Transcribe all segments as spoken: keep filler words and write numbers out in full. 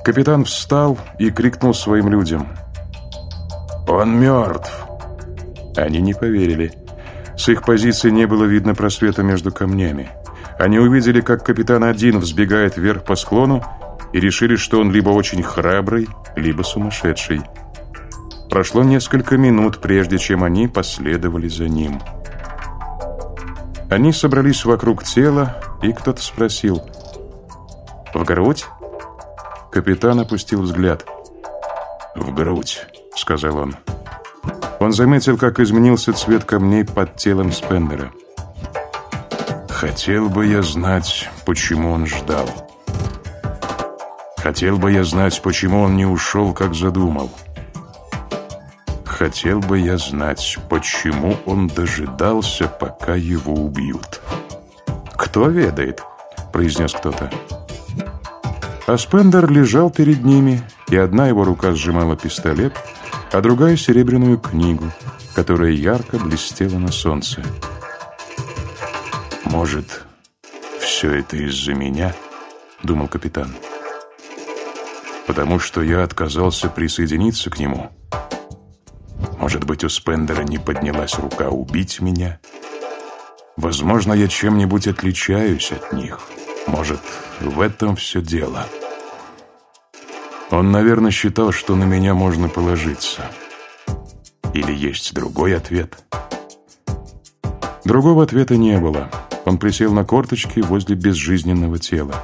Капитан встал и крикнул своим людям: «Он мертв!» Они не поверили. С их позиции не было видно просвета между камнями. Они увидели, как капитан один взбегает вверх по склону, и решили, что он либо очень храбрый, либо сумасшедший. Прошло несколько минут, прежде чем они последовали за ним. Они собрались вокруг тела, и кто-то спросил: «В грудь?» Капитан опустил взгляд. «В грудь», — сказал он. Он заметил, как изменился цвет камней под телом Спендера. «Хотел бы я знать, почему он ждал. Хотел бы я знать, почему он не ушел, как задумал. Хотел бы я знать, почему он дожидался, пока его убьют». «Кто ведает?» — произнес кто-то. А Спендер лежал перед ними, и одна его рука сжимала пистолет, а другая — серебряную книгу, которая ярко блестела на солнце. «Может, все это из-за меня?» — думал капитан. «Потому что я отказался присоединиться к нему. Может быть, у Спендера не поднялась рука убить меня? Возможно, я чем-нибудь отличаюсь от них. Может, в этом все дело. Он, наверное, считал, что на меня можно положиться. Или есть другой ответ?» Другого ответа не было. Он присел на корточки возле безжизненного тела.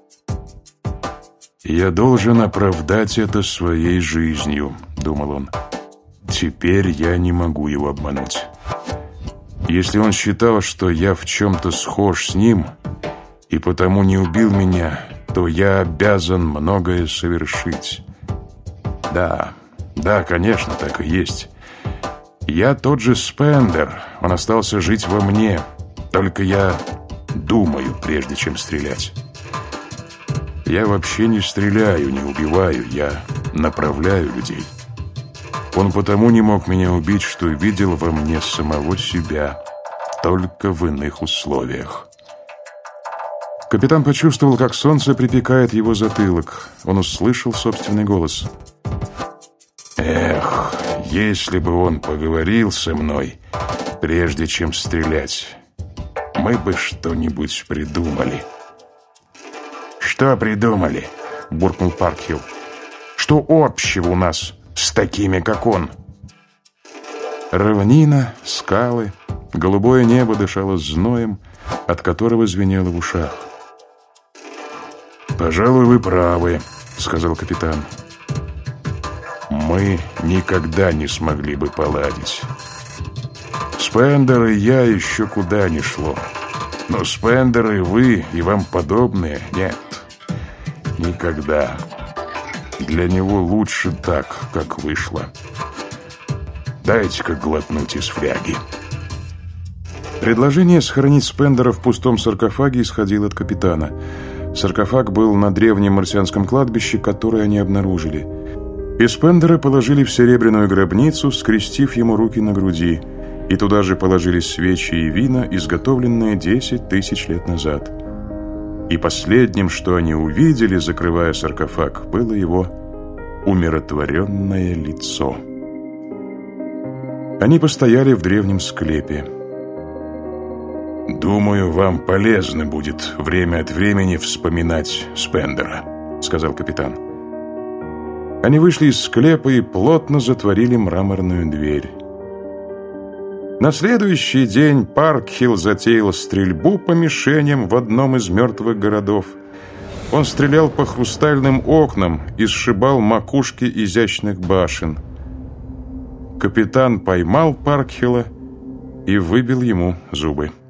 «Я должен оправдать это своей жизнью», — думал он. «Теперь я не могу его обмануть. Если он считал, что я в чем-то схож с ним и потому не убил меня, то я обязан многое совершить. Да, да, конечно, так и есть. Я тот же Спендер, он остался жить во мне, только я думаю, прежде чем стрелять. Я вообще не стреляю, не убиваю, я направляю людей. Он потому не мог меня убить, что видел во мне самого себя, только в иных условиях». Капитан почувствовал, как солнце припекает его затылок. Он услышал собственный голос. «Эх, если бы он поговорил со мной, прежде чем стрелять, мы бы что-нибудь придумали». «Что придумали?» — буркнул Паркхилл. «Что общего у нас с такими, как он?» Равнина, скалы, голубое небо дышало зноем, от которого звенело в ушах. «Пожалуй, вы правы», — сказал капитан. «Мы никогда не смогли бы поладить. Спендер и я еще куда ни шло. Но Спендер и вы, и вам подобные, нет, никогда. Для него лучше так, как вышло. Дайте-ка глотнуть из фляги». Предложение схоронить Спендера в пустом саркофаге исходило от капитана. Саркофаг был на древнем марсианском кладбище, которое они обнаружили. И Спендера положили в серебряную гробницу, скрестив ему руки на груди, и туда же положили свечи и вина, изготовленные десять тысяч лет назад. И последним, что они увидели, закрывая саркофаг, было его умиротворенное лицо. Они постояли в древнем склепе. «Думаю, вам полезно будет время от времени вспоминать Спендера», — сказал капитан. Они вышли из склепа и плотно затворили мраморную дверь. На следующий день Паркхилл затеял стрельбу по мишеням в одном из мертвых городов. Он стрелял по хрустальным окнам и сшибал макушки изящных башен. Капитан поймал Паркхилла и выбил ему зубы.